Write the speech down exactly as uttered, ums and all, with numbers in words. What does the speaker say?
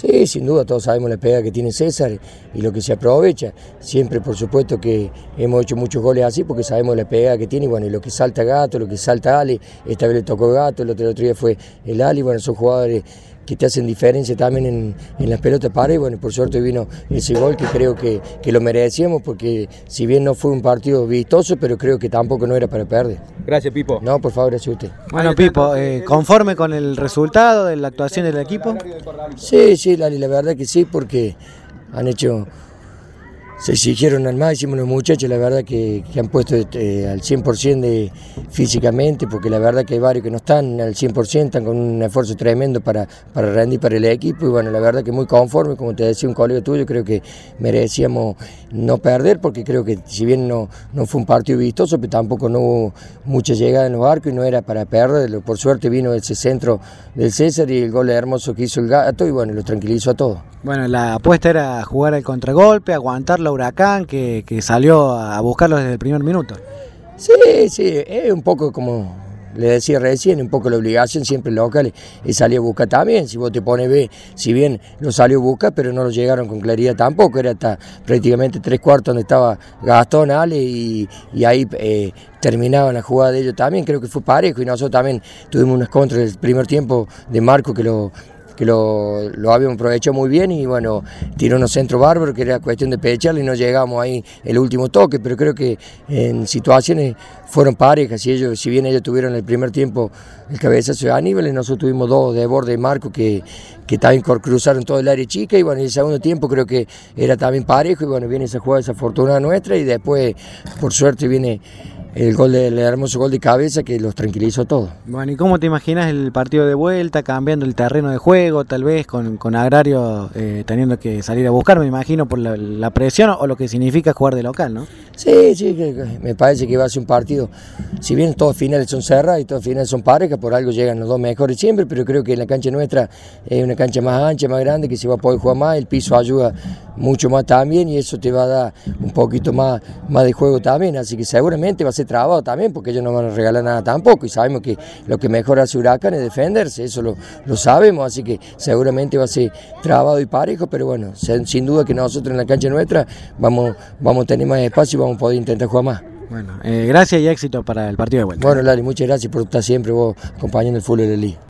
Sí, sin duda, todos sabemos la pega que tiene César y lo que se aprovecha. Siempre, por supuesto, que hemos hecho muchos goles así porque sabemos la pega que tiene y bueno, y lo que salta Gato, lo que salta Ale, esta vez le tocó Gato, el otro, el otro día fue el Ale, bueno, son jugadores que te hacen diferencia también en, en las pelotas para y bueno, por suerte vino ese gol que creo que, que lo merecíamos porque si bien no fue un partido vistoso, pero creo que tampoco no era para perder. Gracias, Pipo. No, por favor, gracias a usted. Bueno, Pipo, eh, ¿conforme con el resultado de la actuación del equipo? Sí, sí, Lali, la verdad que sí, porque han hecho... Se exigieron al máximo los muchachos, la verdad que, que han puesto eh, al cien por ciento de, físicamente, porque la verdad que hay varios que no están al cien por ciento, están con un esfuerzo tremendo para, para rendir para el equipo y bueno, la verdad que muy conforme, como te decía un colega tuyo, creo que merecíamos no perder, porque creo que si bien no, no fue un partido vistoso, pero tampoco no hubo mucha llegada en los arcos y no era para perderlo, por suerte vino ese centro del César y el gol hermoso que hizo el Gato y bueno, lo tranquilizó a todos. Bueno, la apuesta era jugar al contragolpe, aguantar la Huracán, que, que salió a buscarlo desde el primer minuto. Sí, sí, es un poco como le decía recién, un poco la obligación siempre local es salir a buscar también. Si vos te pones B, si bien lo salió a buscar, pero no lo llegaron con claridad tampoco, era hasta prácticamente tres cuartos donde estaba Gastón, Ale, y, y ahí eh, terminaban la jugada de ellos también, creo que fue parejo y nosotros también tuvimos unas contras del primer tiempo de Marco que lo... que lo, lo habíamos aprovechado muy bien y bueno, tiró unos centros bárbaros que era cuestión de pecharle y no llegamos ahí el último toque, pero creo que en situaciones fueron parejas y ellos, si bien ellos tuvieron el primer tiempo el cabezazo de Aníbal, nosotros tuvimos dos de borde de Marco que, que también cruzaron todo el área chica y bueno, en el segundo tiempo creo que era también parejo y bueno, viene esa jugada desafortunada nuestra y después por suerte viene el gol del hermoso gol de cabeza que los tranquilizó todo. Bueno, ¿y cómo te imaginas el partido de vuelta, cambiando el terreno de juego, tal vez con, con Agrario eh, teniendo que salir a buscar, me imagino, por la, la presión o lo que significa jugar de local, ¿no? Sí, sí, me parece que va a ser un partido, si bien todos finales son cerrados y todos finales son parejas, por algo llegan los dos mejores siempre, pero creo que en la cancha nuestra es una cancha más ancha, más grande, que se va a poder jugar más, el piso ayuda mucho más también y eso te va a dar un poquito más, más de juego también, así que seguramente va a ser trabado también porque ellos no van a regalar nada tampoco y sabemos que lo que mejor hace Huracán es defenderse, eso lo, lo sabemos, así que seguramente va a ser trabado y parejo, pero bueno, sin duda que nosotros en la cancha nuestra vamos, vamos a tener más espacio y vamos a poder intentar jugar más. Bueno, eh, gracias y éxito para el partido de vuelta. Bueno, Lali, muchas gracias por estar siempre vos acompañando el fútbol de la liga.